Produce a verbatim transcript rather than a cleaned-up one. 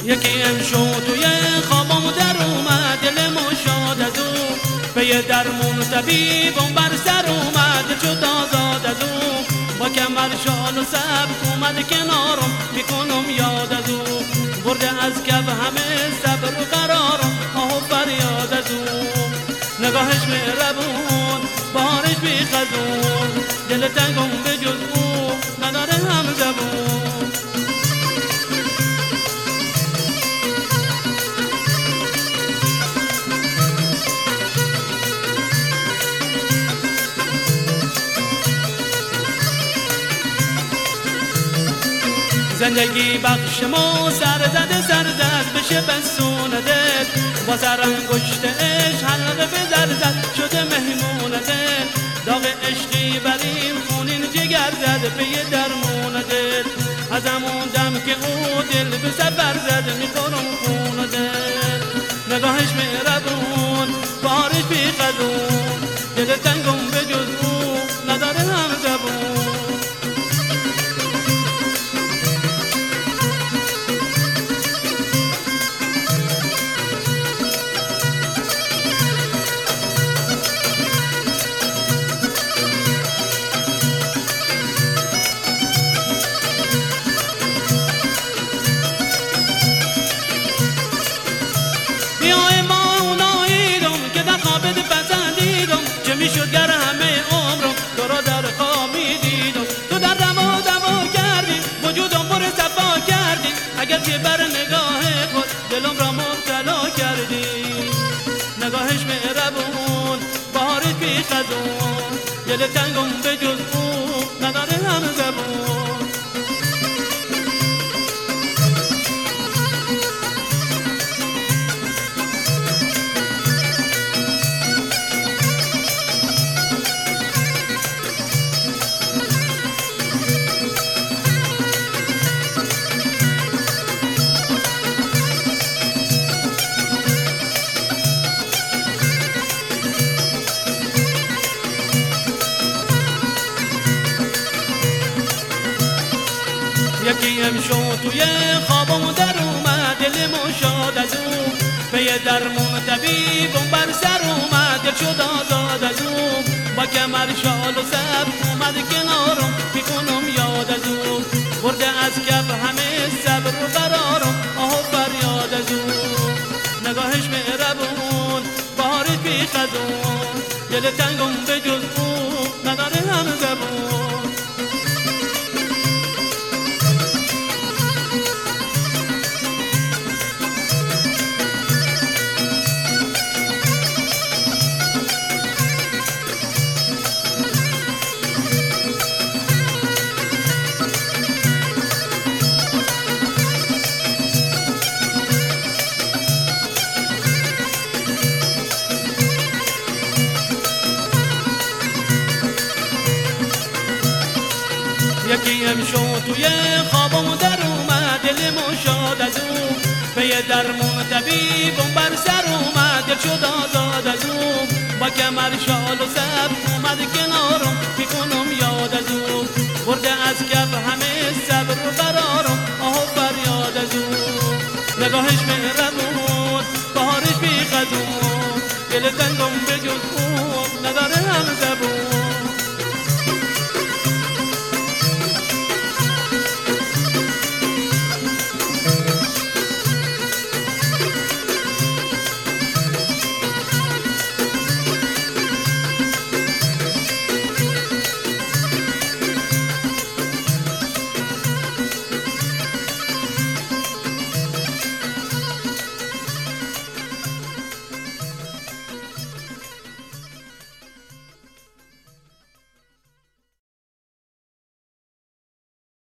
یکی امشو توی خوابم در اومد، دلم شاد از او به یه درمون طبیبم بر سر اومد، شد آزاد از او با کمر شال و سبک اومد کنارم، میکنم یاد از او برده از کف همه صبر و قرارم، آه و فریاد از او نگاهش مهربون بهارش بی خزون، دل تنگم به جز او نداره هم زبون. زندگی بخش ما سر زده سر زد بشه بسونده، با سر انگشتش حلقه به در زد شده مهمونده، داغ عشقی بریم خونین جگر زد به یه درمونده، از همون دم که او دل به سفر زد میخورم خونده، نگاهش مهربون بارش بی خزون، دل تنگم به جز او نداره هم زبون. بیای ما اوناییدم که در خوابت پسندیدم، چه میشد گر همه عمرم تو را در خواب میدیدم، تو در دما دما کردی وجودم پر صفا کردی، اگر که بر نگاه خود دلم را مبتلا کردی، نگاهش مهربون بهارش بی خزون، دل تنگم به جز او نداره هم زبون. یکی امشو توی خوابم در اومد، دلم شاد از او به یه درمون طبیبم بر سر اومد، دل شد آزاد از او با کمر شال و سبک اومد کنارم، میکنم یاد از او برده از کف همه صبر و قرارم، آه و فریاد از او نگاهش مهربون بهارش بی خزون، دل تنگم به جز او نداره هم زبون. یکی امشو توی خوابم در اومد، دلم شاد از او به یه درمون طبیبم بر سر اومد، دل شد آزاد از او با کمر شال و سبک اومد کنارم، میکنم یاد از او برده از کف همه صبر و قرارم، آه و فریاد از او نگاهش مهربون بهارش بی خزون، دل تنگ